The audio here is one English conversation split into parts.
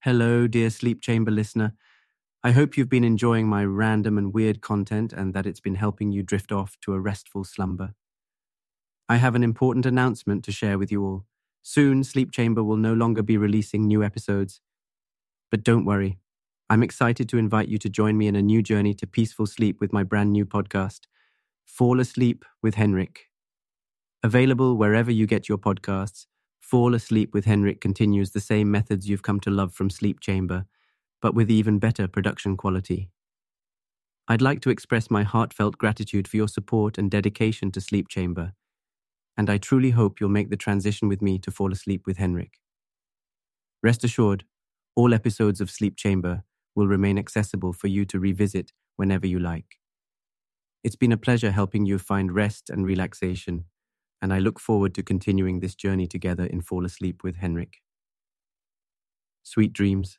Hello, dear Sleep Chamber listener. I hope you've been enjoying my random and weird content and that it's been helping you drift off to a restful slumber. I have an important announcement to share with you all. Soon, Sleep Chamber will no longer be releasing new episodes. But don't worry, I'm excited to invite you to join me in a new journey to peaceful sleep with my brand new podcast, Fall Asleep with Henrik. Available wherever you get your podcasts, Fall Asleep with Henrik continues the same methods you've come to love from Sleep Chamber, but with even better production quality. I'd like to express my heartfelt gratitude for your support and dedication to Sleep Chamber, and I truly hope you'll make the transition with me to Fall Asleep with Henrik. Rest assured, all episodes of Sleep Chamber will remain accessible for you to revisit whenever you like. It's been a pleasure helping you find rest and relaxation, and I look forward to continuing this journey together in Fall Asleep with Henrik. Sweet dreams.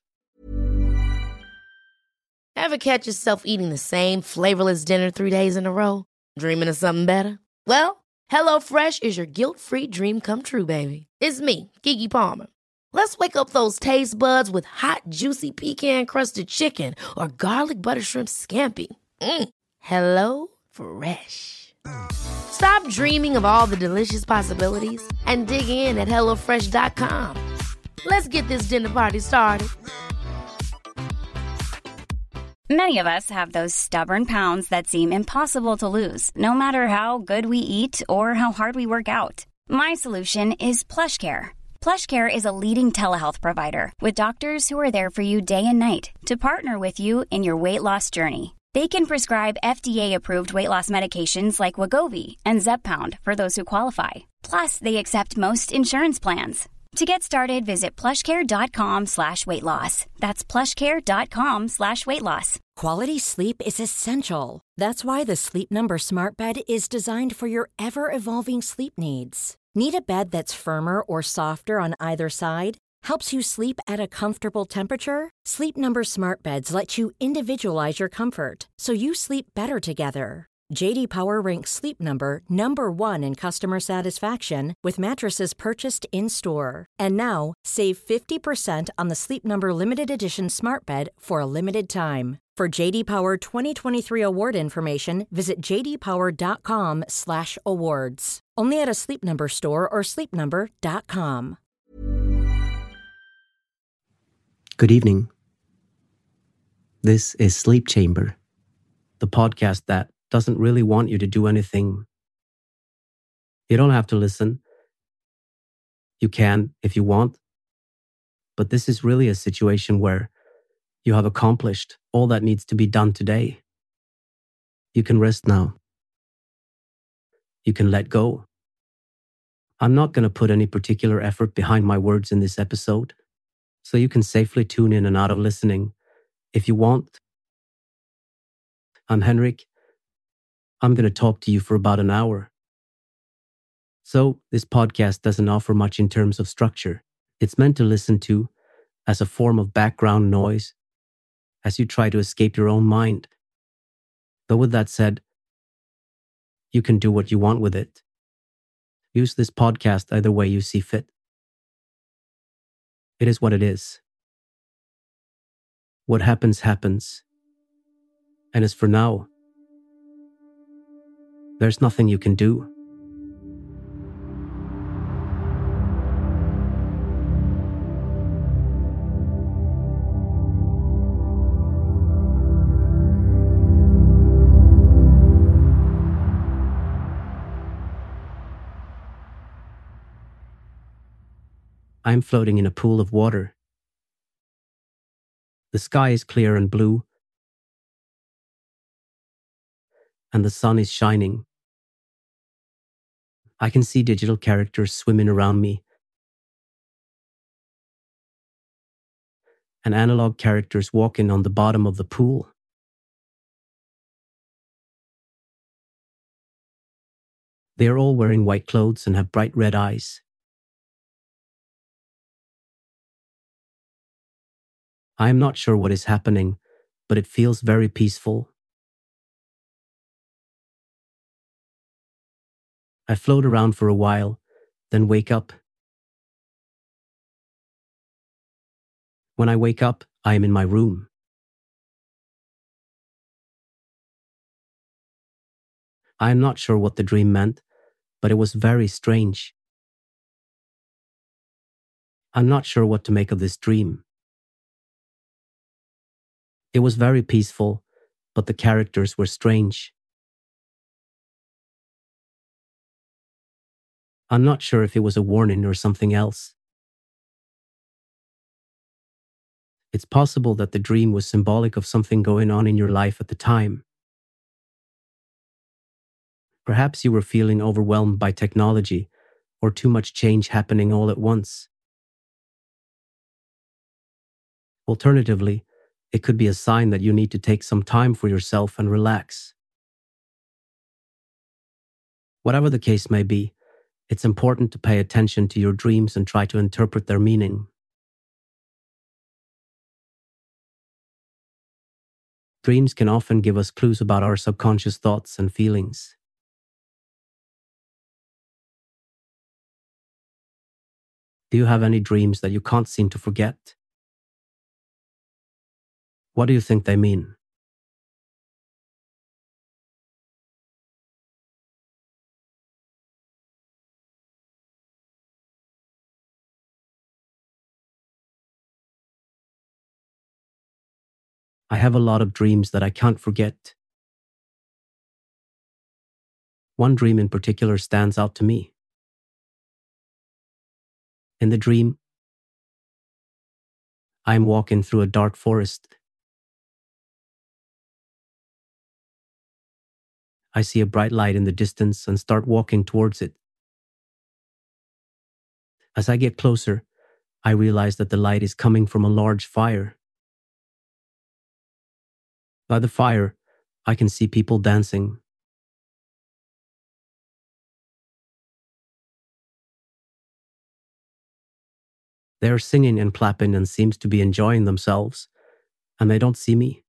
Ever catch yourself eating the same flavorless dinner 3 days in a row? Dreaming of something better? Well, HelloFresh is your guilt-free dream come true, baby. It's me, Keke Palmer. Let's wake up those taste buds with hot, juicy pecan-crusted chicken or garlic butter shrimp scampi. Hello Fresh. Stop dreaming of all the delicious possibilities and dig in at HelloFresh.com. Let's get this dinner party started. Many of us have those stubborn pounds that seem impossible to lose, no matter how good we eat or how hard we work out. My solution is PlushCare. PlushCare is a leading telehealth provider with doctors who are there for you day and night to partner with you in your weight loss journey. They can prescribe FDA-approved weight loss medications like Wegovy and Zepbound for those who qualify. Plus, they accept most insurance plans. To get started, visit plushcare.com/weightloss. That's plushcare.com/weightloss. Quality sleep is essential. That's why the Sleep Number Smart Bed is designed for your ever-evolving sleep needs. Need a bed that's firmer or softer on either side? Helps you sleep at a comfortable temperature? Sleep Number Smart Beds let you individualize your comfort so you sleep better together. J.D. Power ranks Sleep Number #1 in customer satisfaction with mattresses purchased in-store. And now, save 50% on the Sleep Number Limited Edition Smart Bed for a limited time. For J.D. Power 2023 award information, visit jdpower.com/awards. Only at a Sleep Number store or sleepnumber.com. Good evening. This is Sleep Chamber, the podcast that doesn't really want you to do anything. You don't have to listen. You can if you want. But this is really a situation where you have accomplished all that needs to be done today. You can rest now. You can let go. I'm not going to put any particular effort behind my words in this episode, so you can safely tune in and out of listening if you want. I'm Henrik. I'm going to talk to you for about an hour. So this podcast doesn't offer much in terms of structure. It's meant to listen to as a form of background noise as you try to escape your own mind. But with that said, you can do what you want with it. Use this podcast either way you see fit. It is what it is. What happens, happens. And as for now, there's nothing you can do. I'm floating in a pool of water. The sky is clear and blue, and the sun is shining. I can see digital characters swimming around me, and analog characters walking on the bottom of the pool. They are all wearing white clothes and have bright red eyes. I am not sure what is happening, but it feels very peaceful. I float around for a while, then wake up. When I wake up, I am in my room. I am not sure what the dream meant, but it was very strange. I'm not sure what to make of this dream. It was very peaceful, but the characters were strange. I'm not sure if it was a warning or something else. It's possible that the dream was symbolic of something going on in your life at the time. Perhaps you were feeling overwhelmed by technology or too much change happening all at once. Alternatively, it could be a sign that you need to take some time for yourself and relax. Whatever the case may be, it's important to pay attention to your dreams and try to interpret their meaning. Dreams can often give us clues about our subconscious thoughts and feelings. Do you have any dreams that you can't seem to forget? What do you think they mean? I have a lot of dreams that I can't forget. One dream in particular stands out to me. In the dream, I am walking through a dark forest. I see a bright light in the distance and start walking towards it. As I get closer, I realize that the light is coming from a large fire. By the fire, I can see people dancing. They are singing and clapping and seems to be enjoying themselves, and they don't see me.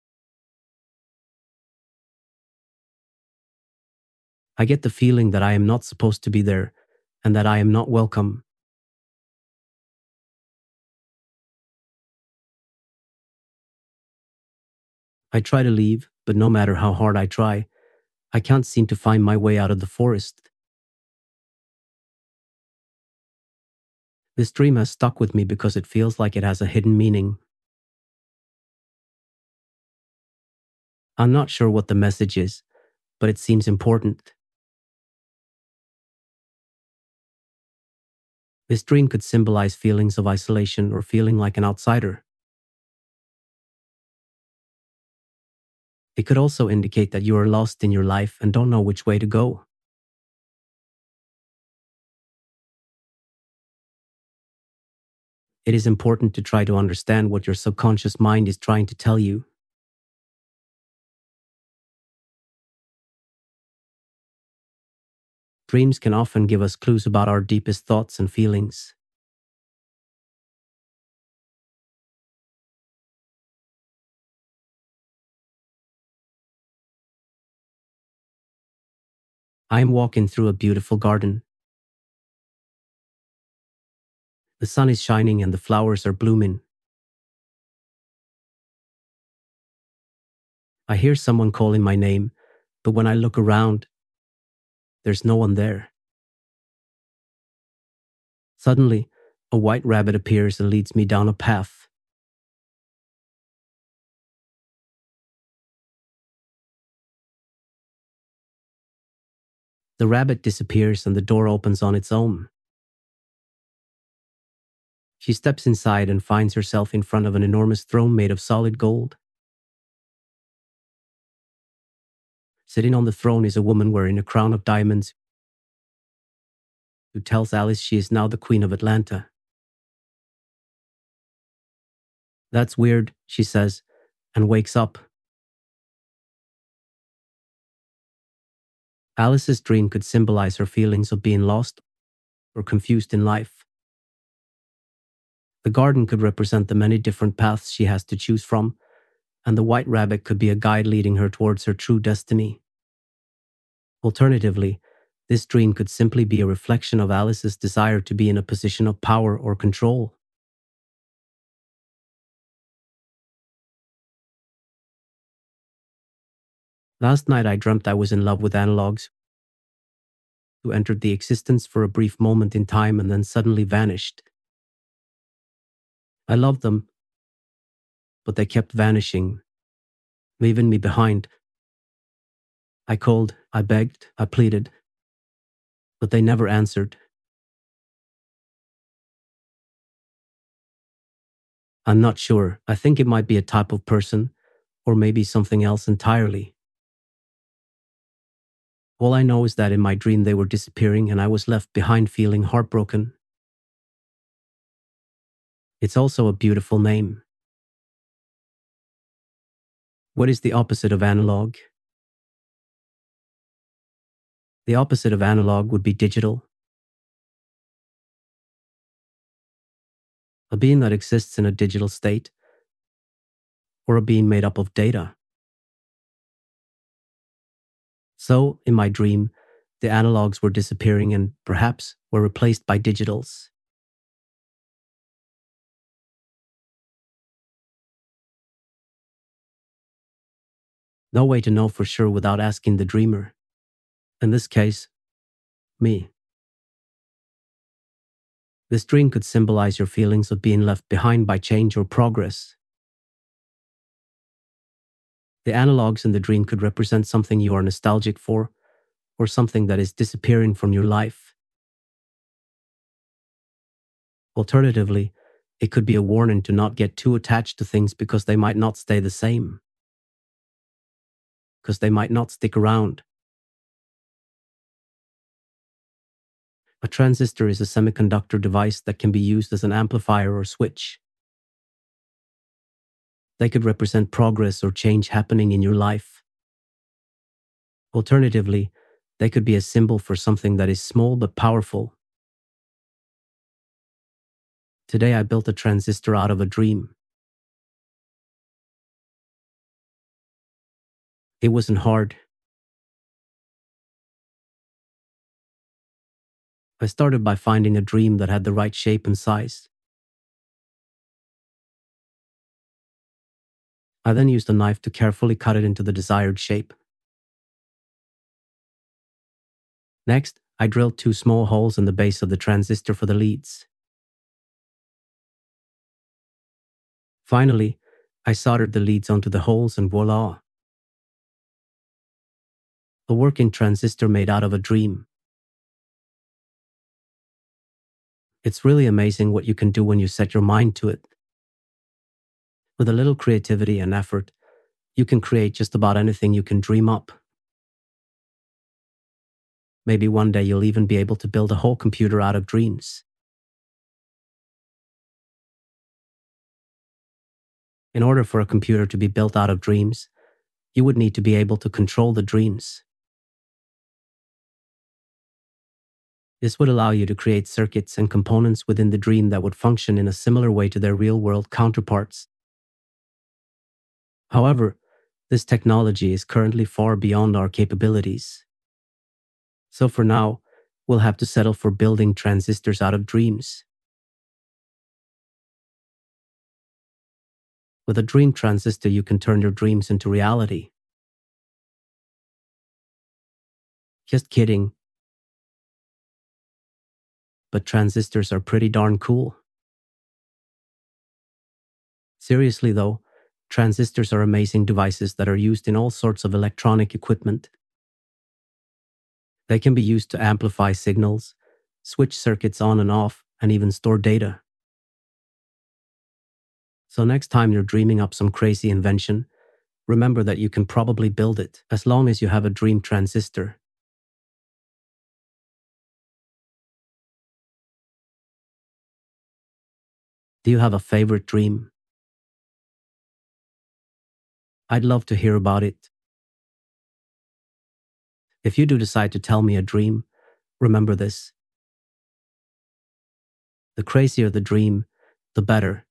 I get the feeling that I am not supposed to be there and that I am not welcome. I try to leave, but no matter how hard I try, I can't seem to find my way out of the forest. This dream has stuck with me because it feels like it has a hidden meaning. I'm not sure what the message is, but it seems important. This dream could symbolize feelings of isolation or feeling like an outsider. It could also indicate that you are lost in your life and don't know which way to go. It is important to try to understand what your subconscious mind is trying to tell you. Dreams can often give us clues about our deepest thoughts and feelings. I am walking through a beautiful garden. The sun is shining and the flowers are blooming. I hear someone calling my name, but when I look around, there's no one there. Suddenly, a white rabbit appears and leads me down a path. The rabbit disappears and the door opens on its own. She steps inside and finds herself in front of an enormous throne made of solid gold. Sitting on the throne is a woman wearing a crown of diamonds who tells Alice she is now the Queen of Atlanta. "That's weird," she says, and wakes up. Alice's dream could symbolize her feelings of being lost or confused in life. The garden could represent the many different paths she has to choose from, and the white rabbit could be a guide leading her towards her true destiny. Alternatively, this dream could simply be a reflection of Alice's desire to be in a position of power or control. Last night I dreamt I was in love with analogs who entered the existence for a brief moment in time and then suddenly vanished. I loved them, but they kept vanishing, leaving me behind. I called, I begged, I pleaded, but they never answered. I'm not sure. I think it might be a type of person, or maybe something else entirely. All I know is that in my dream they were disappearing and I was left behind feeling heartbroken. It's also a beautiful name. What is the opposite of analog? The opposite of analog would be digital. A being that exists in a digital state, or a being made up of data. So, in my dream, the analogs were disappearing and perhaps were replaced by digitals. No way to know for sure without asking the dreamer. In this case, me. This dream could symbolize your feelings of being left behind by change or progress. The analogs in the dream could represent something you are nostalgic for, or something that is disappearing from your life. Alternatively, it could be a warning to not get too attached to things because they might not stay the same. Because they might not stick around. A transistor is a semiconductor device that can be used as an amplifier or switch. They could represent progress or change happening in your life. Alternatively, they could be a symbol for something that is small but powerful. Today I built a transistor out of a dream. It wasn't hard. I started by finding a dream that had the right shape and size. I then used a knife to carefully cut it into the desired shape. Next, I drilled 2 small holes in the base of the transistor for the leads. Finally, I soldered the leads onto the holes and voila! A working transistor made out of a dream. It's really amazing what you can do when you set your mind to it. With a little creativity and effort, you can create just about anything you can dream up. Maybe one day you'll even be able to build a whole computer out of dreams. In order for a computer to be built out of dreams, you would need to be able to control the dreams. This would allow you to create circuits and components within the dream that would function in a similar way to their real-world counterparts. However, this technology is currently far beyond our capabilities. So for now, we'll have to settle for building transistors out of dreams. With a dream transistor, you can turn your dreams into reality. Just kidding. But transistors are pretty darn cool. Seriously though, transistors are amazing devices that are used in all sorts of electronic equipment. They can be used to amplify signals, switch circuits on and off, and even store data. So next time you're dreaming up some crazy invention, remember that you can probably build it as long as you have a dream transistor. Do you have a favorite dream? I'd love to hear about it. If you do decide to tell me a dream, remember this. The crazier the dream, the better.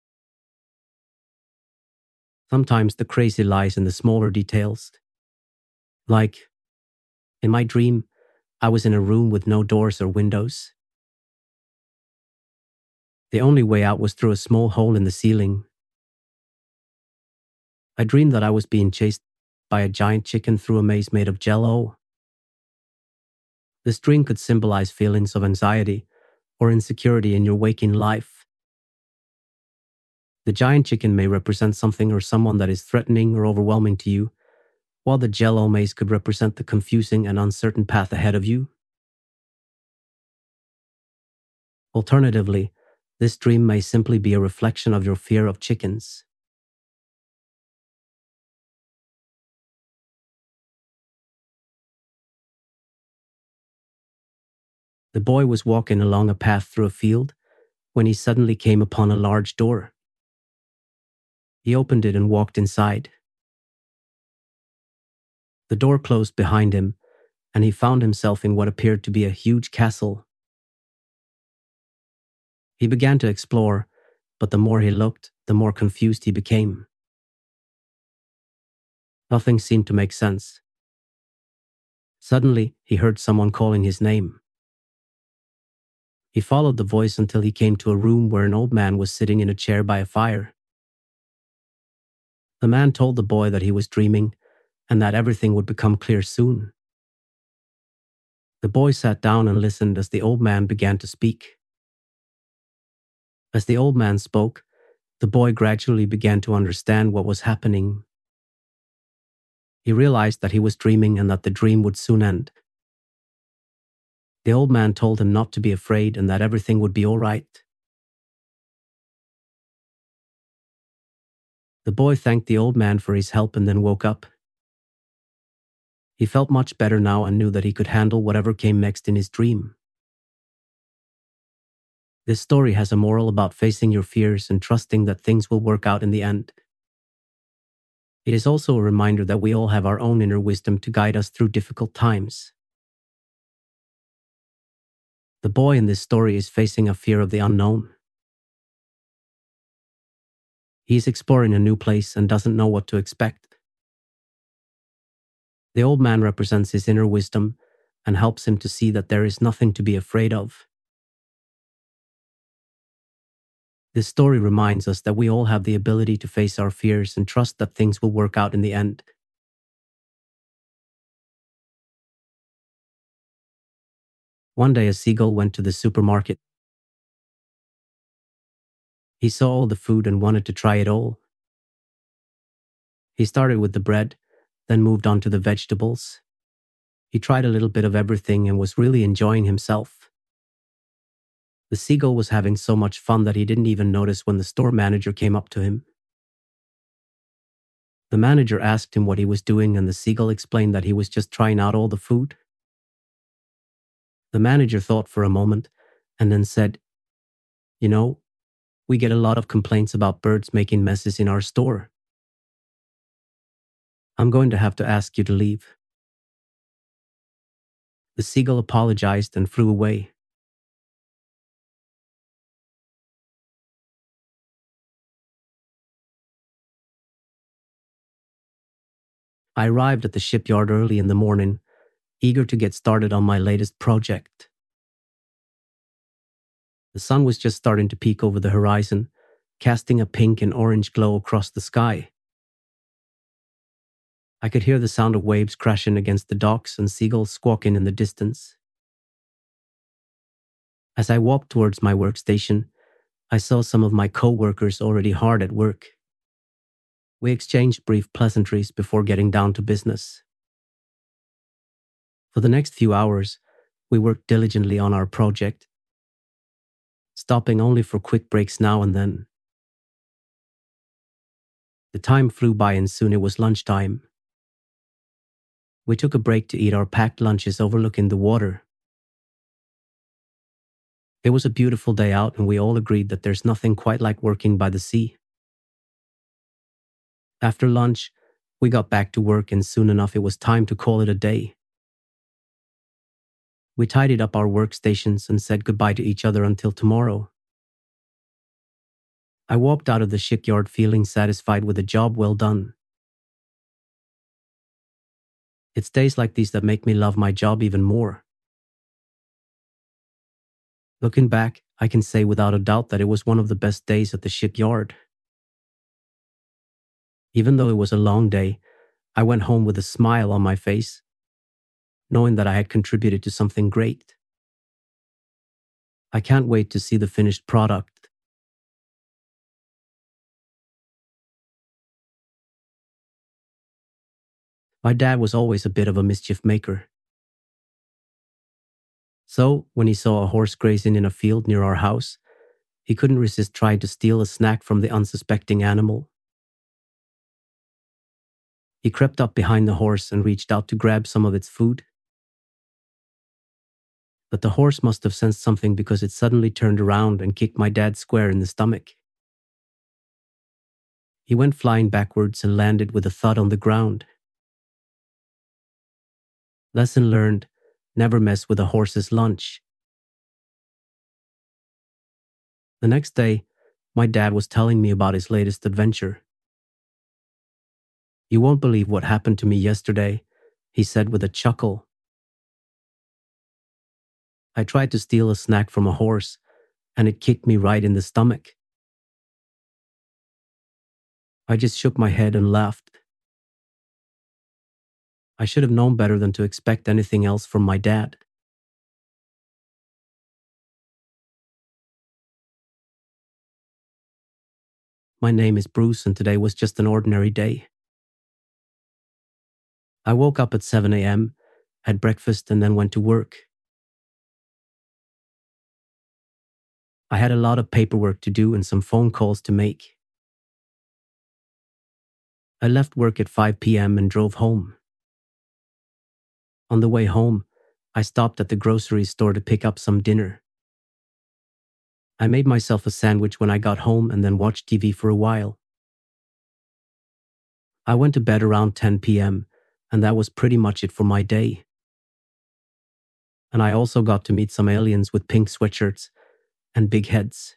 Sometimes the crazy lies in the smaller details. Like, in my dream, I was in a room with no doors or windows. The only way out was through a small hole in the ceiling. I dreamed that I was being chased by a giant chicken through a maze made of jello. This dream could symbolize feelings of anxiety or insecurity in your waking life. The giant chicken may represent something or someone that is threatening or overwhelming to you, while the jello maze could represent the confusing and uncertain path ahead of you. Alternatively, this dream may simply be a reflection of your fear of chickens. The boy was walking along a path through a field when he suddenly came upon a large door. He opened it and walked inside. The door closed behind him, and he found himself in what appeared to be a huge castle. He began to explore, but the more he looked, the more confused he became. Nothing seemed to make sense. Suddenly, he heard someone calling his name. He followed the voice until he came to a room where an old man was sitting in a chair by a fire. The man told the boy that he was dreaming and that everything would become clear soon. The boy sat down and listened as the old man began to speak. As the old man spoke, the boy gradually began to understand what was happening. He realized that he was dreaming and that the dream would soon end. The old man told him not to be afraid and that everything would be all right. The boy thanked the old man for his help and then woke up. He felt much better now and knew that he could handle whatever came next in his dream. This story has a moral about facing your fears and trusting that things will work out in the end. It is also a reminder that we all have our own inner wisdom to guide us through difficult times. The boy in this story is facing a fear of the unknown. He is exploring a new place and doesn't know what to expect. The old man represents his inner wisdom and helps him to see that there is nothing to be afraid of. This story reminds us that we all have the ability to face our fears and trust that things will work out in the end. One day a seagull went to the supermarket. He saw all the food and wanted to try it all. He started with the bread, then moved on to the vegetables. He tried a little bit of everything and was really enjoying himself. The seagull was having so much fun that he didn't even notice when the store manager came up to him. The manager asked him what he was doing, and the seagull explained that he was just trying out all the food. The manager thought for a moment and then said, "You know, we get a lot of complaints about birds making messes in our store. I'm going to have to ask you to leave." The seagull apologized and flew away. I arrived at the shipyard early in the morning, eager to get started on my latest project. The sun was just starting to peek over the horizon, casting a pink and orange glow across the sky. I could hear the sound of waves crashing against the docks and seagulls squawking in the distance. As I walked towards my workstation, I saw some of my co-workers already hard at work. We exchanged brief pleasantries before getting down to business. For the next few hours, we worked diligently on our project, stopping only for quick breaks now and then. The time flew by and soon it was lunchtime. We took a break to eat our packed lunches overlooking the water. It was a beautiful day out and we all agreed that there's nothing quite like working by the sea. After lunch, we got back to work and soon enough it was time to call it a day. We tidied up our workstations and said goodbye to each other until tomorrow. I walked out of the shipyard feeling satisfied with a job well done. It's days like these that make me love my job even more. Looking back, I can say without a doubt that it was one of the best days at the shipyard. Even though it was a long day, I went home with a smile on my face, knowing that I had contributed to something great. I can't wait to see the finished product. My dad was always a bit of a mischief maker. So, when he saw a horse grazing in a field near our house, he couldn't resist trying to steal a snack from the unsuspecting animal. He crept up behind the horse and reached out to grab some of its food. But the horse must have sensed something because it suddenly turned around and kicked my dad square in the stomach. He went flying backwards and landed with a thud on the ground. Lesson learned: never mess with a horse's lunch. The next day, my dad was telling me about his latest adventure. "You won't believe what happened to me yesterday," he said with a chuckle. "I tried to steal a snack from a horse, and it kicked me right in the stomach. I just shook my head and laughed. I should have known better than to expect anything else from my dad." My name is Bruce, and today was just an ordinary day. I woke up at 7 a.m., had breakfast, and then went to work. I had a lot of paperwork to do and some phone calls to make. I left work at 5 p.m. and drove home. On the way home, I stopped at the grocery store to pick up some dinner. I made myself a sandwich when I got home and then watched TV for a while. I went to bed around 10 p.m., and that was pretty much it for my day. And I also got to meet some aliens with pink sweatshirts and big heads.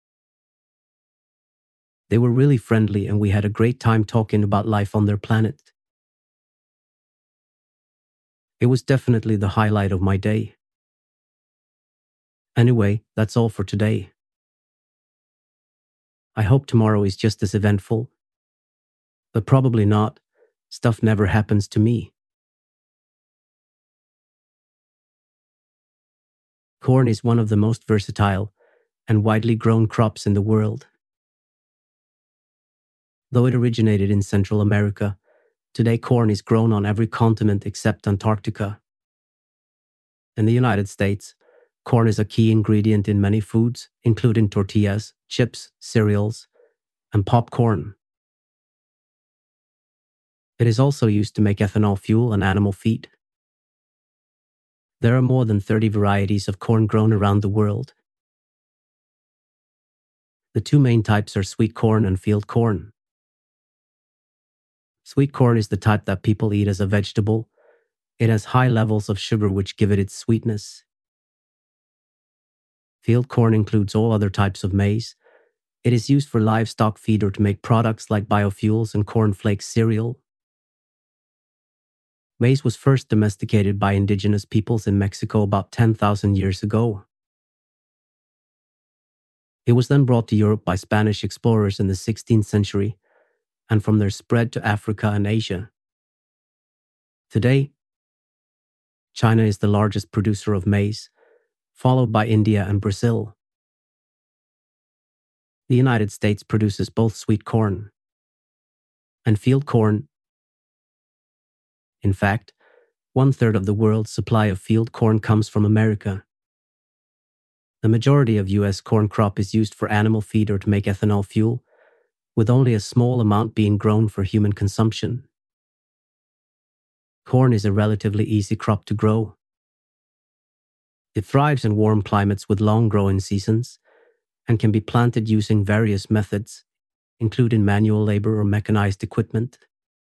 They were really friendly, and we had a great time talking about life on their planet. It was definitely the highlight of my day. Anyway, that's all for today. I hope tomorrow is just as eventful. But probably not. Stuff never happens to me. Corn is one of the most versatile and widely grown crops in the world. Though it originated in Central America, today corn is grown on every continent except Antarctica. In the United States, corn is a key ingredient in many foods, including tortillas, chips, cereals, and popcorn. It is also used to make ethanol fuel and animal feed. There are more than 30 varieties of corn grown around the world. The two main types are sweet corn and field corn. Sweet corn is the type that people eat as a vegetable. It has high levels of sugar which give it its sweetness. Field corn includes all other types of maize. It is used for livestock feed or to make products like biofuels and cornflakes cereal. Maize was first domesticated by indigenous peoples in Mexico about 10,000 years ago. It was then brought to Europe by Spanish explorers in the 16th century, and from there spread to Africa and Asia. Today, China is the largest producer of maize, followed by India and Brazil. The United States produces both sweet corn and field corn. In fact, 1/3 of the world's supply of field corn comes from America. The majority of U.S. corn crop is used for animal feed or to make ethanol fuel, with only a small amount being grown for human consumption. Corn is a relatively easy crop to grow. It thrives in warm climates with long growing seasons and can be planted using various methods, including manual labor or mechanized equipment.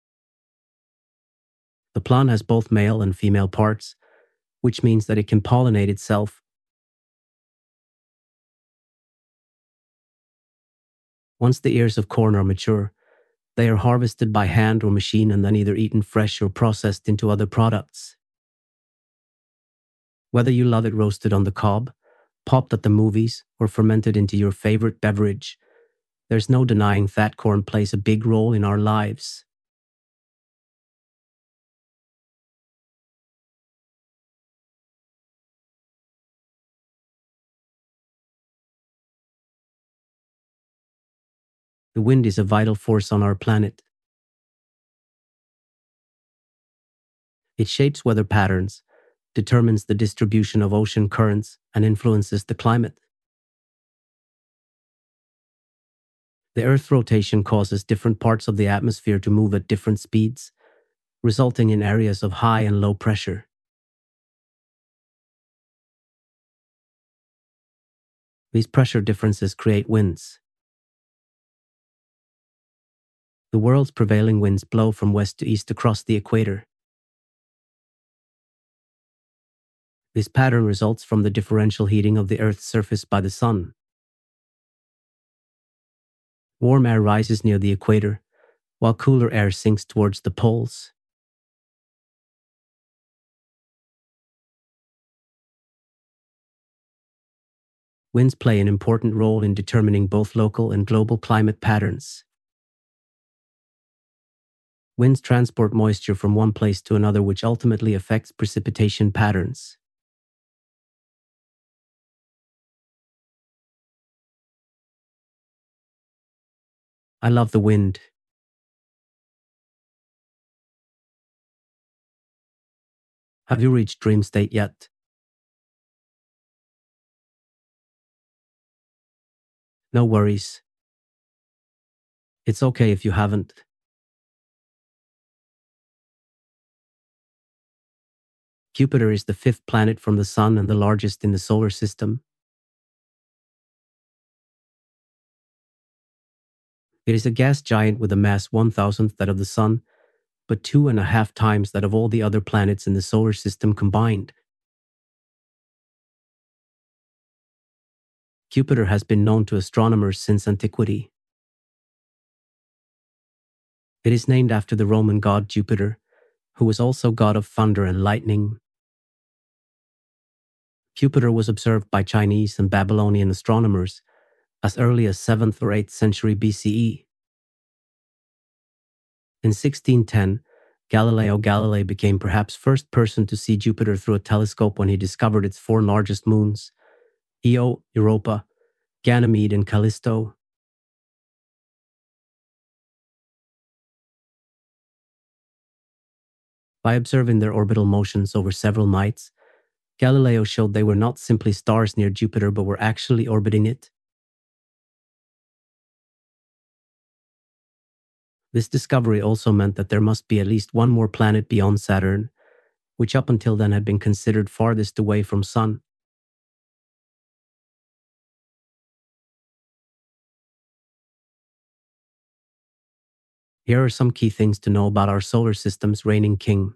The plant has both male and female parts, which means that it can pollinate itself. Once the ears of corn are mature, they are harvested by hand or machine and then either eaten fresh or processed into other products. Whether you love it roasted on the cob, popped at the movies, or fermented into your favorite beverage, there's no denying that corn plays a big role in our lives. The wind is a vital force on our planet. It shapes weather patterns, determines the distribution of ocean currents, and influences the climate. The Earth's rotation causes different parts of the atmosphere to move at different speeds, resulting in areas of high and low pressure. These pressure differences create winds. The world's prevailing winds blow from west to east across the equator. This pattern results from the differential heating of the Earth's surface by the sun. Warm air rises near the equator, while cooler air sinks towards the poles. Winds play an important role in determining both local and global climate patterns. Winds transport moisture from one place to another, which ultimately affects precipitation patterns. I love the wind. Have you reached dream state yet? No worries. It's okay if you haven't. Jupiter is the fifth planet from the Sun and the largest in the solar system. It is a gas giant with a mass 1,000th that of the Sun, but 2.5 times that of all the other planets in the solar system combined. Jupiter has been known to astronomers since antiquity. It is named after the Roman god Jupiter, who was also god of thunder and lightning. Jupiter was observed by Chinese and Babylonian astronomers as early as 7th or 8th century BCE. In 1610, Galileo Galilei became perhaps first person to see Jupiter through a telescope when he discovered its 4 largest moons, Io, Europa, Ganymede, and Callisto. By observing their orbital motions over several nights, Galileo showed they were not simply stars near Jupiter but were actually orbiting it. This discovery also meant that there must be at least one more planet beyond Saturn, which up until then had been considered farthest away from Sun. Here are some key things to know about our solar system's reigning king.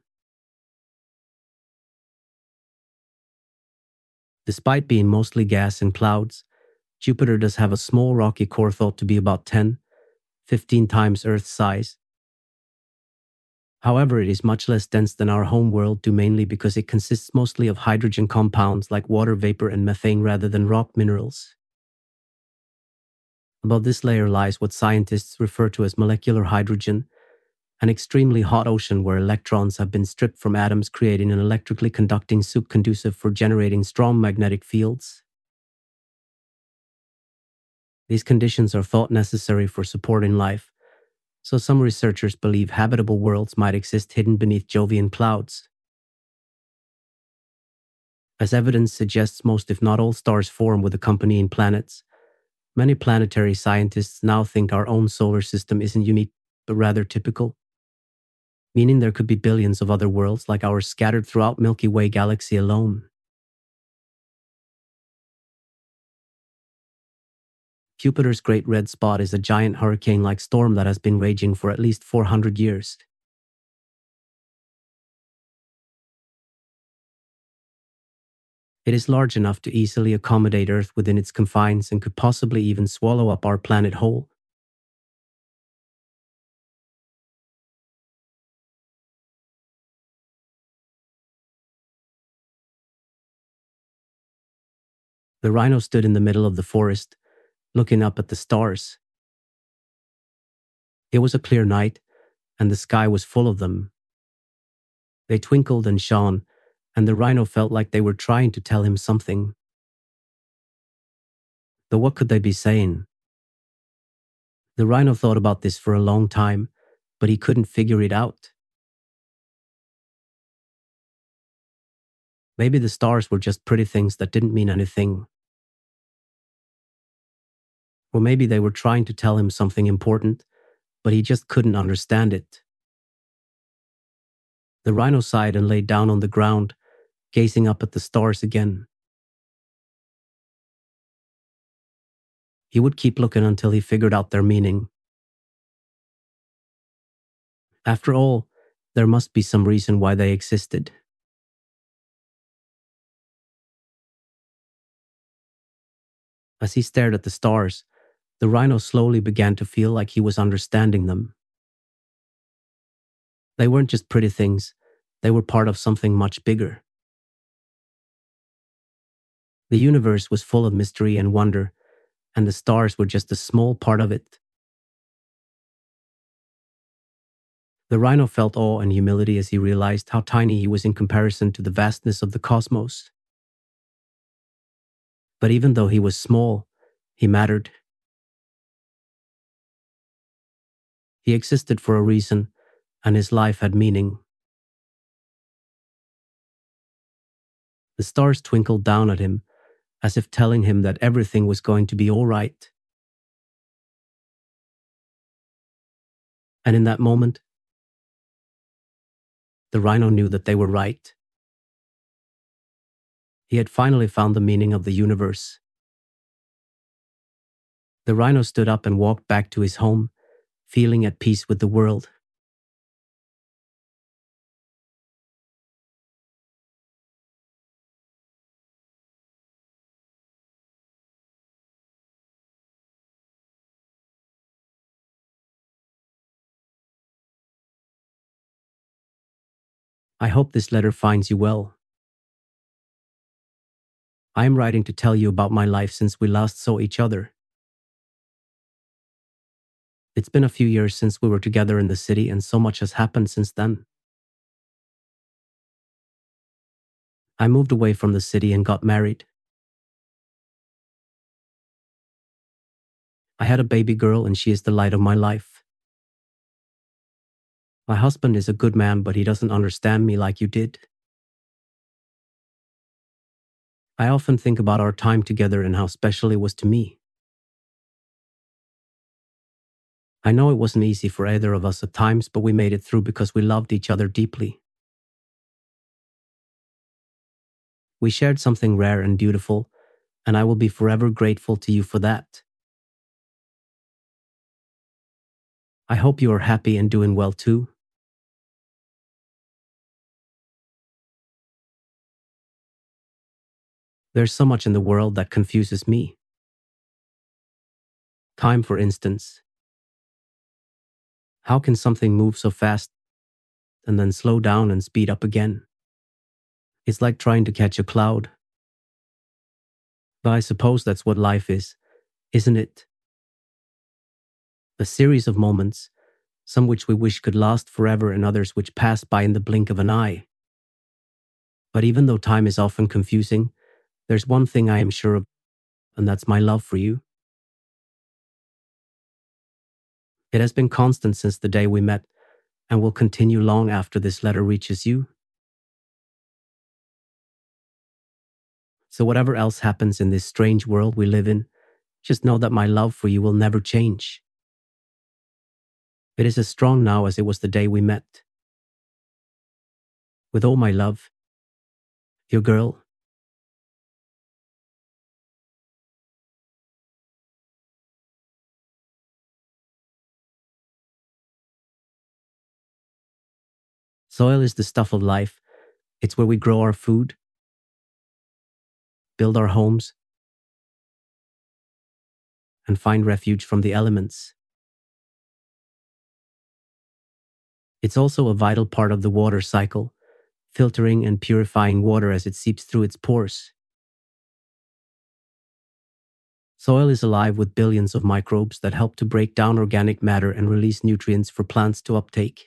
Despite being mostly gas and clouds, Jupiter does have a small rocky core thought to be about 10-15 times Earth's size. However, it is much less dense than our home world due mainly because it consists mostly of hydrogen compounds like water vapor and methane rather than rock minerals. Above this layer lies what scientists refer to as molecular hydrogen, an extremely hot ocean where electrons have been stripped from atoms, creating an electrically conducting soup conducive for generating strong magnetic fields. These conditions are thought necessary for supporting life, so some researchers believe habitable worlds might exist hidden beneath Jovian clouds. As evidence suggests, most if not all stars form with accompanying planets. Many planetary scientists now think our own solar system isn't unique, but rather typical, meaning there could be billions of other worlds like ours scattered throughout Milky Way galaxy alone. Jupiter's Great Red Spot is a giant hurricane-like storm that has been raging for at least 400 years. It is large enough to easily accommodate Earth within its confines and could possibly even swallow up our planet whole. The rhino stood in the middle of the forest, looking up at the stars. It was a clear night, and the sky was full of them. They twinkled and shone, and the rhino felt like they were trying to tell him something. Though what could they be saying? The rhino thought about this for a long time, but he couldn't figure it out. Maybe the stars were just pretty things that didn't mean anything. Or maybe they were trying to tell him something important, but he just couldn't understand it. The rhino sighed and lay down on the ground, gazing up at the stars again. He would keep looking until he figured out their meaning. After all, there must be some reason why they existed. As he stared at the stars, the rhino slowly began to feel like he was understanding them. They weren't just pretty things, they were part of something much bigger. The universe was full of mystery and wonder, and the stars were just a small part of it. The rhino felt awe and humility as he realized how tiny he was in comparison to the vastness of the cosmos. But even though he was small, he mattered. He existed for a reason, and his life had meaning. The stars twinkled down at him, as if telling him that everything was going to be all right. And in that moment, the rhino knew that they were right. He had finally found the meaning of the universe. The rhino stood up and walked back to his home, feeling at peace with the world. I hope this letter finds you well. I am writing to tell you about my life since we last saw each other. It's been a few years since we were together in the city, and so much has happened since then. I moved away from the city and got married. I had a baby girl, and she is the light of my life. My husband is a good man, but he doesn't understand me like you did. I often think about our time together and how special it was to me. I know it wasn't easy for either of us at times, but we made it through because we loved each other deeply. We shared something rare and beautiful, and I will be forever grateful to you for that. I hope you are happy and doing well too. There's so much in the world that confuses me. Time, for instance. How can something move so fast and then slow down and speed up again? It's like trying to catch a cloud. But I suppose that's what life is, isn't it? A series of moments, some which we wish could last forever and others which pass by in the blink of an eye. But even though time is often confusing, there's one thing I am sure of, and that's my love for you. It has been constant since the day we met, and will continue long after this letter reaches you. So whatever else happens in this strange world we live in, just know that my love for you will never change. It is as strong now as it was the day we met. With all my love, your girl. Soil is the stuff of life. It's where we grow our food, build our homes, and find refuge from the elements. It's also a vital part of the water cycle, filtering and purifying water as it seeps through its pores. Soil is alive with billions of microbes that help to break down organic matter and release nutrients for plants to uptake.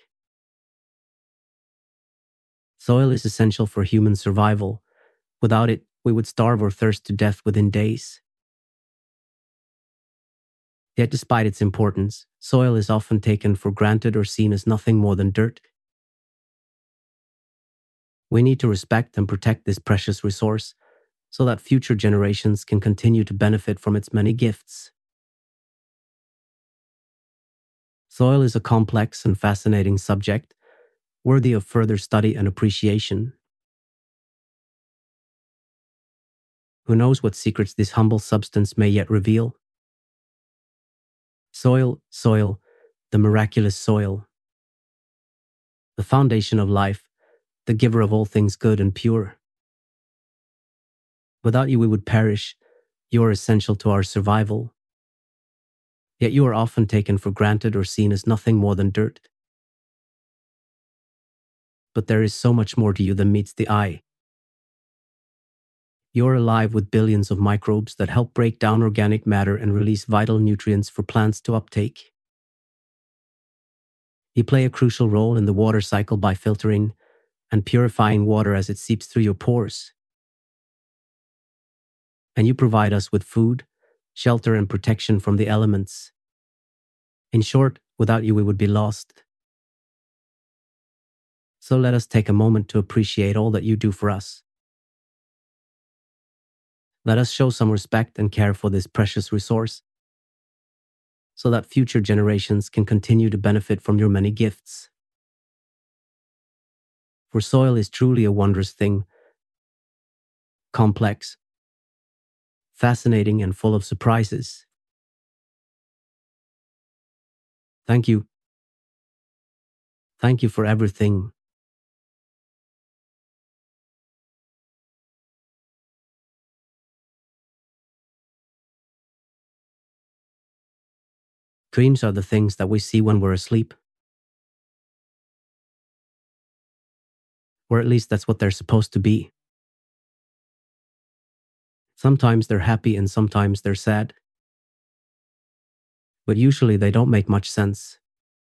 Soil is essential for human survival. Without it, we would starve or thirst to death within days. Yet despite its importance, soil is often taken for granted or seen as nothing more than dirt. We need to respect and protect this precious resource so that future generations can continue to benefit from its many gifts. Soil is a complex and fascinating subject, worthy of further study and appreciation. Who knows what secrets this humble substance may yet reveal? Soil, the miraculous soil. The foundation of life, the giver of all things good and pure. Without you we would perish. You are essential to our survival. Yet you are often taken for granted or seen as nothing more than dirt. But there is so much more to you than meets the eye. You are alive with billions of microbes that help break down organic matter and release vital nutrients for plants to uptake. You play a crucial role in the water cycle by filtering and purifying water as it seeps through your pores. And you provide us with food, shelter, and protection from the elements. In short, without you we would be lost. So let us take a moment to appreciate all that you do for us. Let us show some respect and care for this precious resource so that future generations can continue to benefit from your many gifts. For soil is truly a wondrous thing, complex, fascinating, and full of surprises. Thank you. Thank you for everything. Dreams are the things that we see when we're asleep. Or at least that's what they're supposed to be. Sometimes they're happy and sometimes they're sad. But usually they don't make much sense.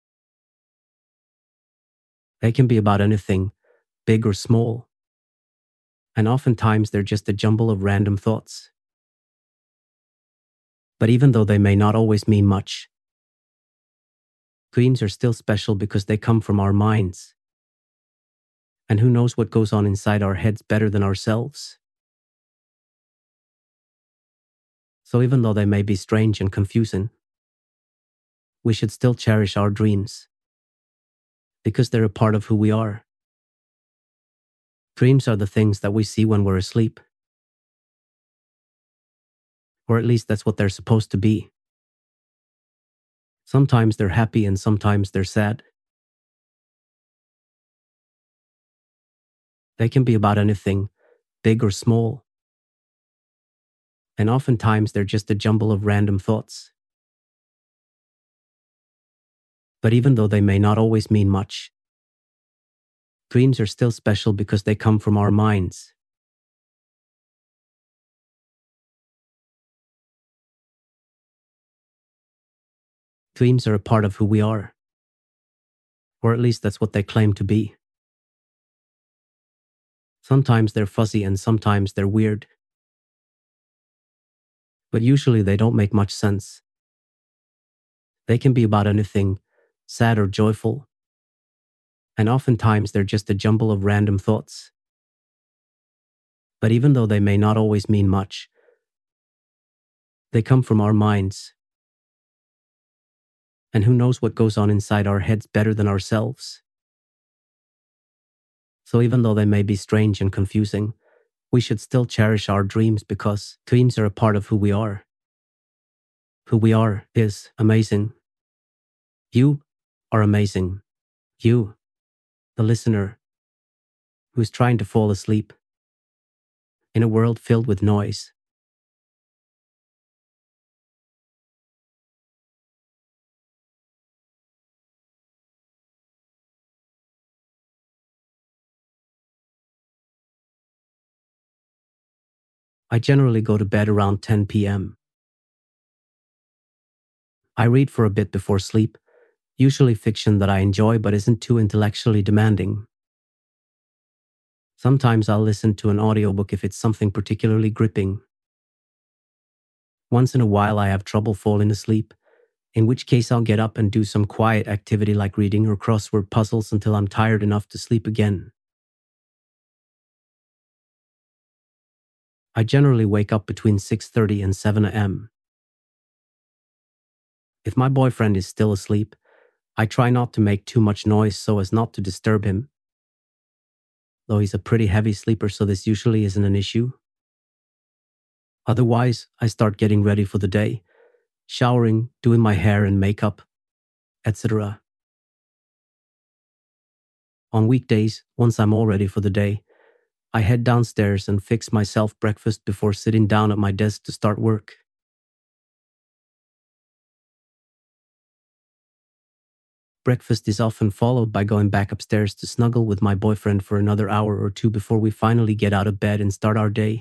They can be about anything, big or small. And oftentimes they're just a jumble of random thoughts. But even though they may not always mean much, dreams are still special because they come from our minds. And who knows what goes on inside our heads better than ourselves? So even though they may be strange and confusing, we should still cherish our dreams because they're a part of who we are. Dreams are the things that we see when we're asleep. Or at least that's what they're supposed to be. Sometimes they're happy and sometimes they're sad. They can be about anything, big or small. And oftentimes they're just a jumble of random thoughts. But even though they may not always mean much, dreams are still special because they come from our minds. Dreams are a part of who we are. Or at least that's what they claim to be. Sometimes they're fuzzy and sometimes they're weird. But usually they don't make much sense. They can be about anything, sad or joyful. And oftentimes they're just a jumble of random thoughts. But even though they may not always mean much, they come from our minds. And who knows what goes on inside our heads better than ourselves? So even though they may be strange and confusing, we should still cherish our dreams because dreams are a part of who we are. Who we are is amazing. You are amazing. You, the listener, who is trying to fall asleep in a world filled with noise. I generally go to bed around 10 p.m. I read for a bit before sleep, usually fiction that I enjoy but isn't too intellectually demanding. Sometimes I'll listen to an audiobook if it's something particularly gripping. Once in a while I have trouble falling asleep, in which case I'll get up and do some quiet activity like reading or crossword puzzles until I'm tired enough to sleep again. I generally wake up between 6:30 and 7 a.m. If my boyfriend is still asleep, I try not to make too much noise so as not to disturb him, though he's a pretty heavy sleeper, so this usually isn't an issue. Otherwise, I start getting ready for the day, showering, doing my hair and makeup, etc. On weekdays, once I'm all ready for the day, I head downstairs and fix myself breakfast before sitting down at my desk to start work. Breakfast is often followed by going back upstairs to snuggle with my boyfriend for another hour or two before we finally get out of bed and start our day.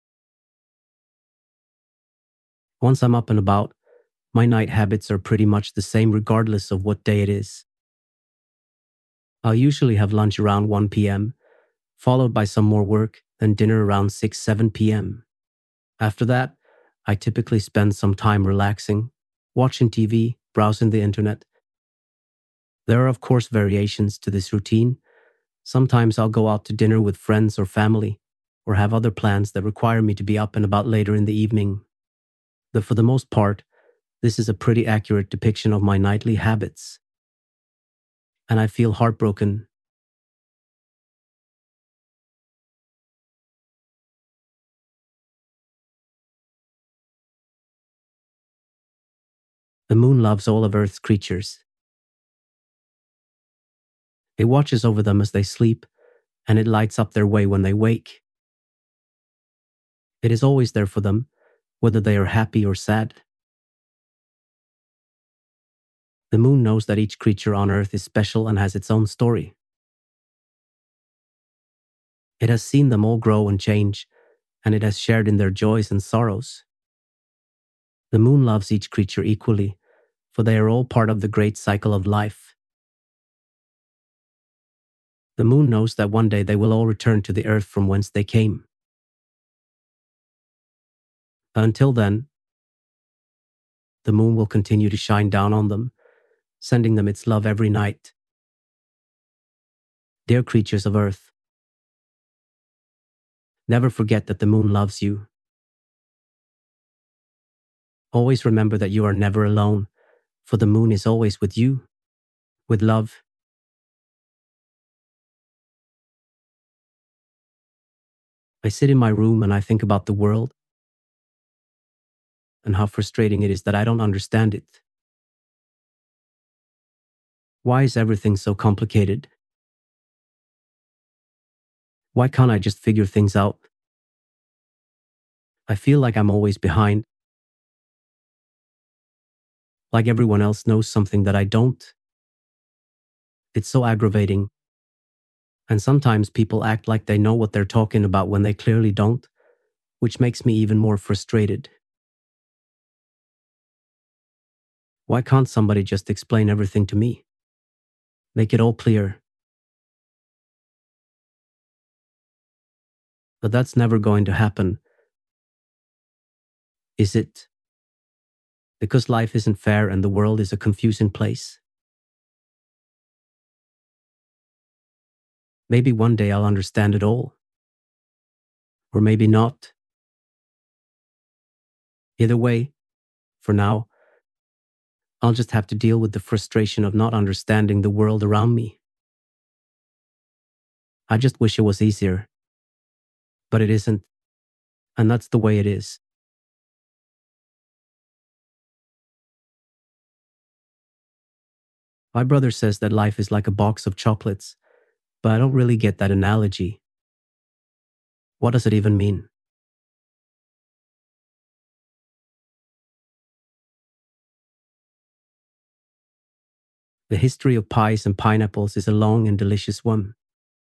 Once I'm up and about, my night habits are pretty much the same regardless of what day it is. I'll usually have lunch around 1 p.m., followed by some more work, then dinner around 6-7 p.m. After that, I typically spend some time relaxing, watching TV, browsing the internet. There are of course variations to this routine. Sometimes I'll go out to dinner with friends or family, or have other plans that require me to be up and about later in the evening. But for the most part, this is a pretty accurate depiction of my nightly habits. And I feel heartbroken. The moon loves all of Earth's creatures. It watches over them as they sleep, and it lights up their way when they wake. It is always there for them, whether they are happy or sad. The moon knows that each creature on Earth is special and has its own story. It has seen them all grow and change, and it has shared in their joys and sorrows. The moon loves each creature equally, for they are all part of the great cycle of life. The moon knows that one day they will all return to the earth from whence they came. Until then, the moon will continue to shine down on them, sending them its love every night. Dear creatures of Earth, never forget that the moon loves you. Always remember that you are never alone, for the moon is always with you, with love. I sit in my room and I think about the world and how frustrating it is that I don't understand it. Why is everything so complicated? Why can't I just figure things out? I feel like I'm always behind. Like everyone else knows something that I don't. It's so aggravating. And sometimes people act like they know what they're talking about when they clearly don't, which makes me even more frustrated. Why can't somebody just explain everything to me? Make it all clear. But that's never going to happen. Is it? Because life isn't fair and the world is a confusing place. Maybe one day I'll understand it all. Or maybe not. Either way, for now, I'll just have to deal with the frustration of not understanding the world around me. I just wish it was easier. But it isn't. And that's the way it is. My brother says that life is like a box of chocolates, but I don't really get that analogy. What does it even mean? The history of pies and pineapples is a long and delicious one.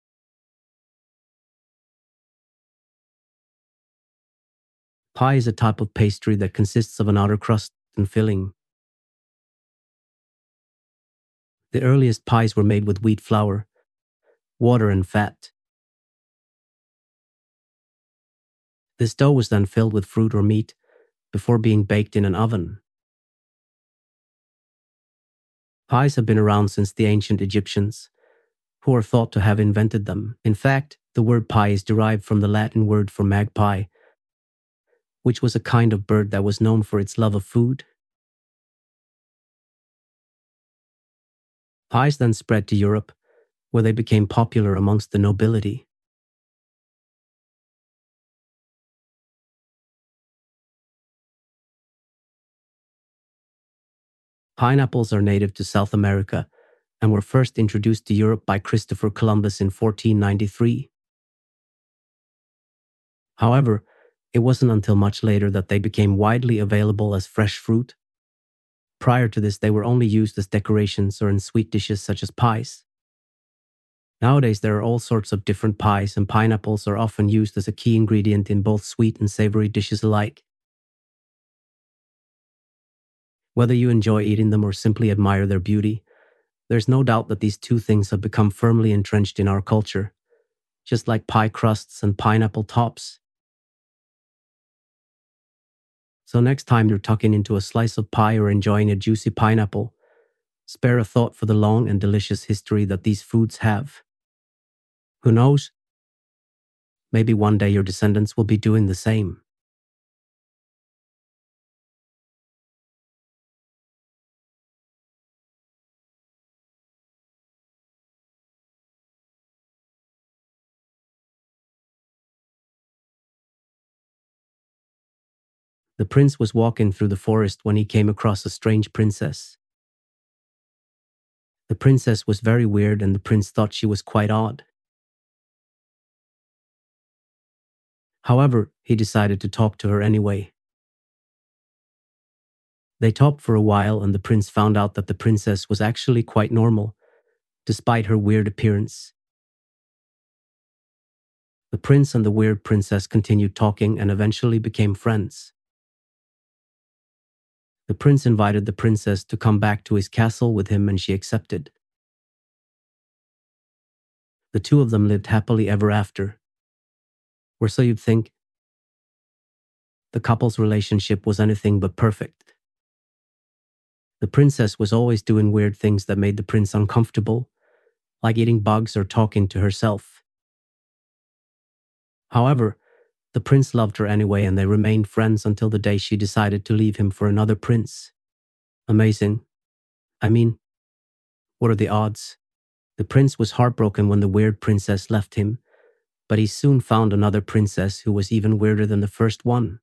Pie is a type of pastry that consists of an outer crust and filling. The earliest pies were made with wheat flour, water, and fat. This dough was then filled with fruit or meat before being baked in an oven. Pies have been around since the ancient Egyptians, who are thought to have invented them. In fact, the word pie is derived from the Latin word for magpie, which was a kind of bird that was known for its love of food. Pies then spread to Europe, where they became popular amongst the nobility. Pineapples are native to South America and were first introduced to Europe by Christopher Columbus in 1493. However, it wasn't until much later that they became widely available as fresh fruit. Prior to this, they were only used as decorations or in sweet dishes such as pies. Nowadays, there are all sorts of different pies, and pineapples are often used as a key ingredient in both sweet and savory dishes alike. Whether you enjoy eating them or simply admire their beauty, there's no doubt that these two things have become firmly entrenched in our culture, just like pie crusts and pineapple tops. So next time you're tucking into a slice of pie or enjoying a juicy pineapple, spare a thought for the long and delicious history that these foods have. Who knows? Maybe one day your descendants will be doing the same. The prince was walking through the forest when he came across a strange princess. The princess was very weird, and the prince thought she was quite odd. However, he decided to talk to her anyway. They talked for a while, and the prince found out that the princess was actually quite normal, despite her weird appearance. The prince and the weird princess continued talking and eventually became friends. The prince invited the princess to come back to his castle with him, and she accepted. The two of them lived happily ever after. Or so you'd think. The couple's relationship was anything but perfect. The princess was always doing weird things that made the prince uncomfortable, like eating bugs or talking to herself. However, the prince loved her anyway, and they remained friends until the day she decided to leave him for another prince. Amazing. I mean, what are the odds? The prince was heartbroken when the weird princess left him, but he soon found another princess who was even weirder than the first one.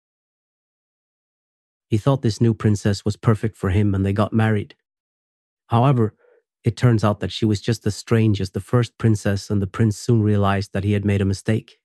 He thought this new princess was perfect for him, and they got married. However, it turns out that she was just as strange as the first princess, and the prince soon realized that he had made a mistake.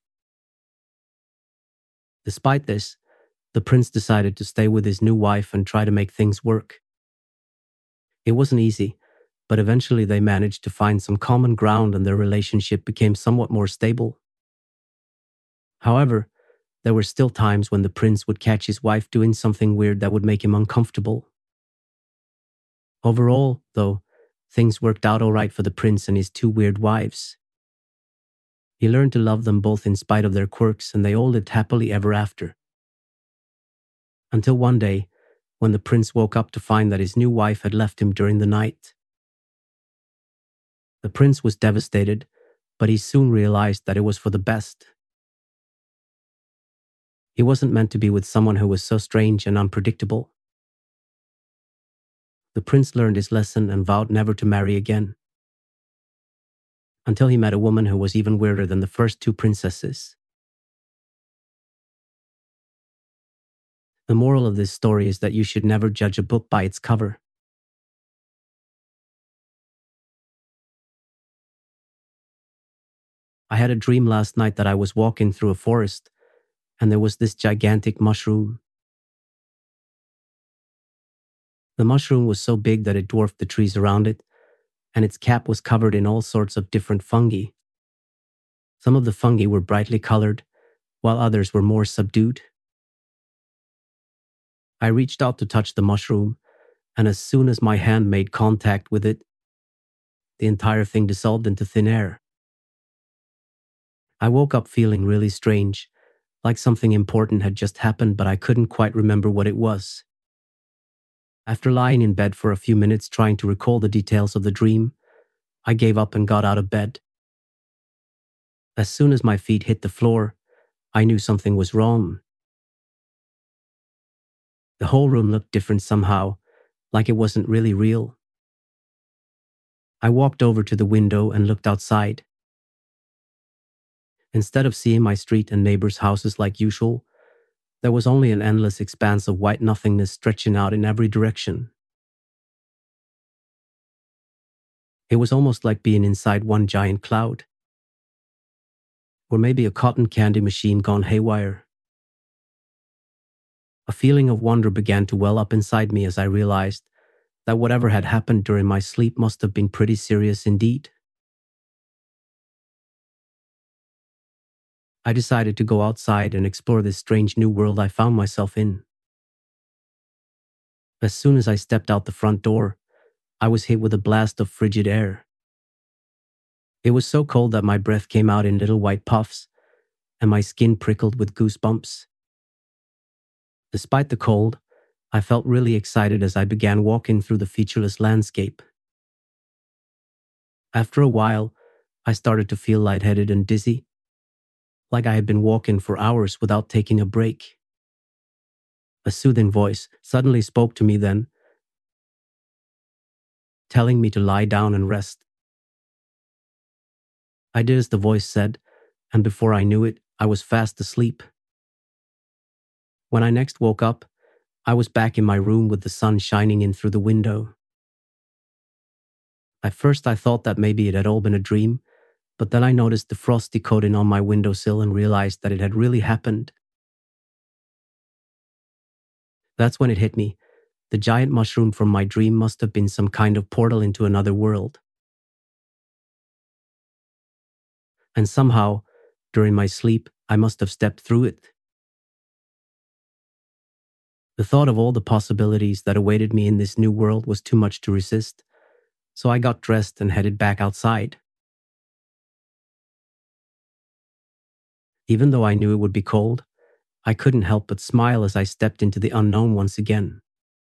Despite this, the prince decided to stay with his new wife and try to make things work. It wasn't easy, but eventually they managed to find some common ground, and their relationship became somewhat more stable. However, there were still times when the prince would catch his wife doing something weird that would make him uncomfortable. Overall, though, things worked out all right for the prince and his two weird wives. He learned to love them both in spite of their quirks, and they all lived happily ever after. Until one day, when the prince woke up to find that his new wife had left him during the night. The prince was devastated, but he soon realized that it was for the best. He wasn't meant to be with someone who was so strange and unpredictable. The prince learned his lesson and vowed never to marry again, until he met a woman who was even weirder than the first two princesses. The moral of this story is that you should never judge a book by its cover. I had a dream last night that I was walking through a forest, and there was this gigantic mushroom. The mushroom was so big that it dwarfed the trees around it, and its cap was covered in all sorts of different fungi. Some of the fungi were brightly colored, while others were more subdued. I reached out to touch the mushroom, and as soon as my hand made contact with it, the entire thing dissolved into thin air. I woke up feeling really strange, like something important had just happened, but I couldn't quite remember what it was. After lying in bed for a few minutes trying to recall the details of the dream, I gave up and got out of bed. As soon as my feet hit the floor, I knew something was wrong. The whole room looked different somehow, like it wasn't really real. I walked over to the window and looked outside. Instead of seeing my street and neighbors' houses like usual, there was only an endless expanse of white nothingness stretching out in every direction. It was almost like being inside one giant cloud. Or maybe a cotton candy machine gone haywire. A feeling of wonder began to well up inside me as I realized that whatever had happened during my sleep must have been pretty serious indeed. I decided to go outside and explore this strange new world I found myself in. As soon as I stepped out the front door, I was hit with a blast of frigid air. It was so cold that my breath came out in little white puffs, and my skin prickled with goosebumps. Despite the cold, I felt really excited as I began walking through the featureless landscape. After a while, I started to feel lightheaded and dizzy, like I had been walking for hours without taking a break. A soothing voice suddenly spoke to me then, telling me to lie down and rest. I did as the voice said, and before I knew it, I was fast asleep. When I next woke up, I was back in my room with the sun shining in through the window. At first I thought that maybe it had all been a dream, but then I noticed the frosty coating on my windowsill and realized that it had really happened. That's when it hit me. The giant mushroom from my dream must have been some kind of portal into another world. And somehow, during my sleep, I must have stepped through it. The thought of all the possibilities that awaited me in this new world was too much to resist, so I got dressed and headed back outside. Even though I knew it would be cold, I couldn't help but smile as I stepped into the unknown once again.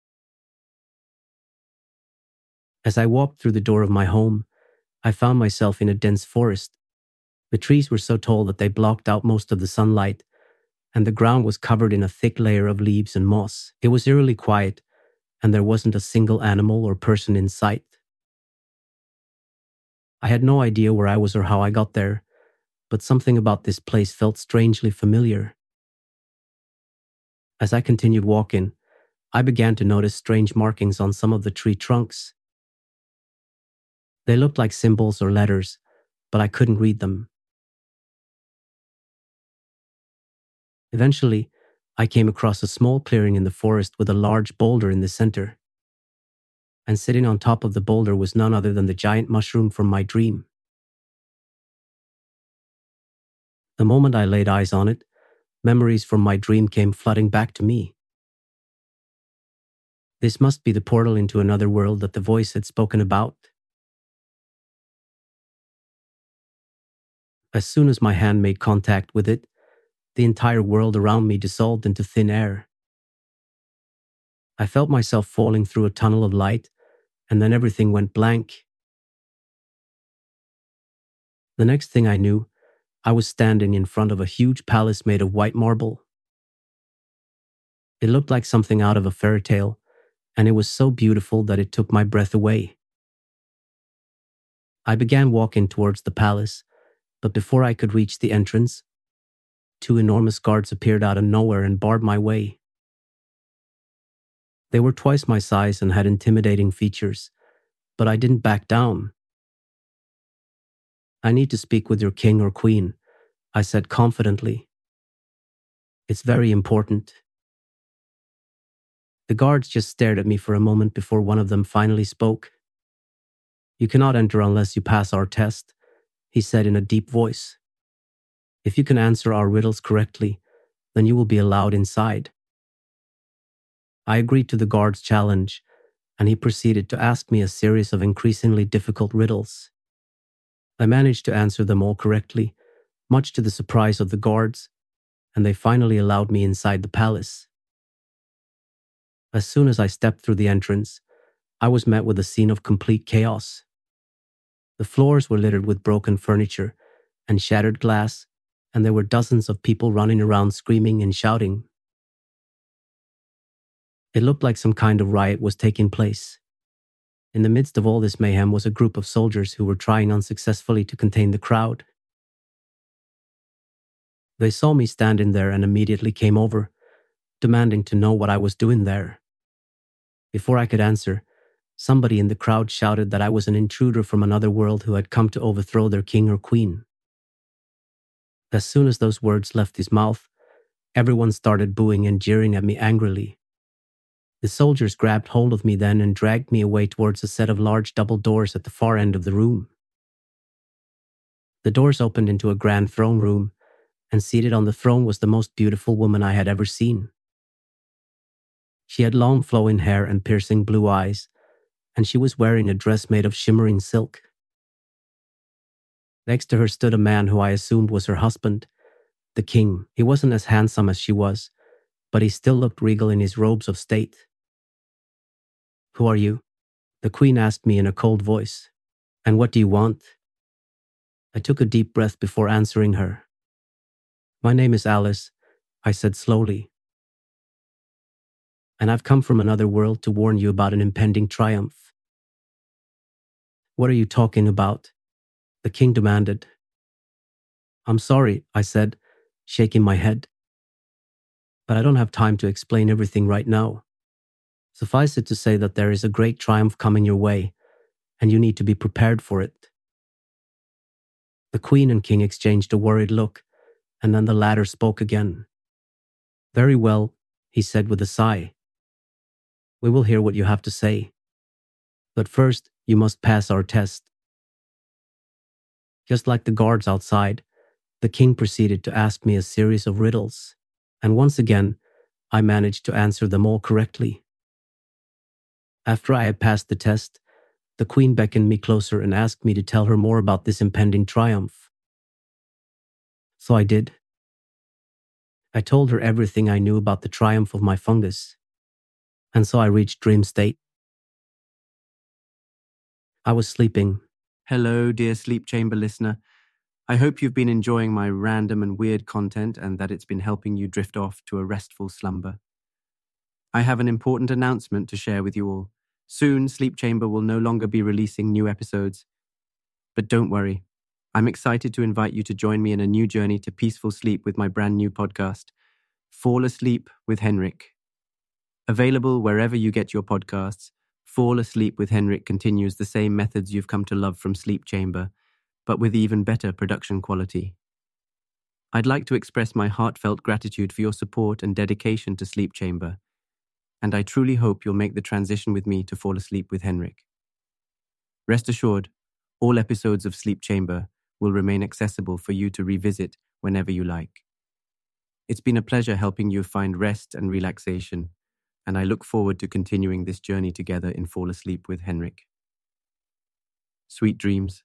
As I walked through the door of my home, I found myself in a dense forest. The trees were so tall that they blocked out most of the sunlight, and the ground was covered in a thick layer of leaves and moss. It was eerily quiet, and there wasn't a single animal or person in sight. I had no idea where I was or how I got there, but something about this place felt strangely familiar. As I continued walking, I began to notice strange markings on some of the tree trunks. They looked like symbols or letters, but I couldn't read them. Eventually, I came across a small clearing in the forest with a large boulder in the center. And sitting on top of the boulder was none other than the giant mushroom from my dream. The moment I laid eyes on it, memories from my dream came flooding back to me. This must be the portal into another world that the voice had spoken about. As soon as my hand made contact with it, the entire world around me dissolved into thin air. I felt myself falling through a tunnel of light, and then everything went blank. The next thing I knew, I was standing in front of a huge palace made of white marble. It looked like something out of a fairy tale, and it was so beautiful that it took my breath away. I began walking towards the palace, but before I could reach the entrance, 2 enormous guards appeared out of nowhere and barred my way. They were twice my size and had intimidating features, but I didn't back down. "I need to speak with your king or queen," I said confidently. "It's very important." The guards just stared at me for a moment before one of them finally spoke. "You cannot enter unless you pass our test," he said in a deep voice. "If you can answer our riddles correctly, then you will be allowed inside." I agreed to the guard's challenge, and he proceeded to ask me a series of increasingly difficult riddles. I managed to answer them all correctly, much to the surprise of the guards, and they finally allowed me inside the palace. As soon as I stepped through the entrance, I was met with a scene of complete chaos. The floors were littered with broken furniture and shattered glass, and there were dozens of people running around screaming and shouting. It looked like some kind of riot was taking place. In the midst of all this mayhem was a group of soldiers who were trying unsuccessfully to contain the crowd. They saw me standing there and immediately came over, demanding to know what I was doing there. Before I could answer, somebody in the crowd shouted that I was an intruder from another world who had come to overthrow their king or queen. As soon as those words left his mouth, everyone started booing and jeering at me angrily. The soldiers grabbed hold of me then and dragged me away towards a set of large double doors at the far end of the room. The doors opened into a grand throne room, and seated on the throne was the most beautiful woman I had ever seen. She had long flowing hair and piercing blue eyes, and she was wearing a dress made of shimmering silk. Next to her stood a man who I assumed was her husband, the king. He wasn't as handsome as she was, but he still looked regal in his robes of state. "Who are you?" the queen asked me in a cold voice. "And what do you want?" I took a deep breath before answering her. "My name is Alice," I said slowly. "And I've come from another world to warn you about an impending triumph." "What are you talking about?" the king demanded. "I'm sorry," I said, shaking my head. "But I don't have time to explain everything right now. Suffice it to say that there is a great triumph coming your way, and you need to be prepared for it." The queen and king exchanged a worried look, and then the latter spoke again. "Very well," he said with a sigh. "We will hear what you have to say. But first, you must pass our test." Just like the guards outside, the king proceeded to ask me a series of riddles, and once again, I managed to answer them all correctly. After I had passed the test, the queen beckoned me closer and asked me to tell her more about this impending triumph. So I did. I told her everything I knew about the triumph of my fungus, and so I reached dream state. I was sleeping. Hello, dear Sleep Chamber listener. I hope you've been enjoying my random and weird content and that it's been helping you drift off to a restful slumber. I have an important announcement to share with you all. Soon, Sleep Chamber will no longer be releasing new episodes. But don't worry, I'm excited to invite you to join me in a new journey to peaceful sleep with my brand new podcast, Fall Asleep with Henrik. Available wherever you get your podcasts, Fall Asleep with Henrik continues the same methods you've come to love from Sleep Chamber, but with even better production quality. I'd like to express my heartfelt gratitude for your support and dedication to Sleep Chamber, and I truly hope you'll make the transition with me to Fall Asleep with Henrik. Rest assured, all episodes of Sleep Chamber will remain accessible for you to revisit whenever you like. It's been a pleasure helping you find rest and relaxation, and I look forward to continuing this journey together in Fall Asleep with Henrik. Sweet dreams.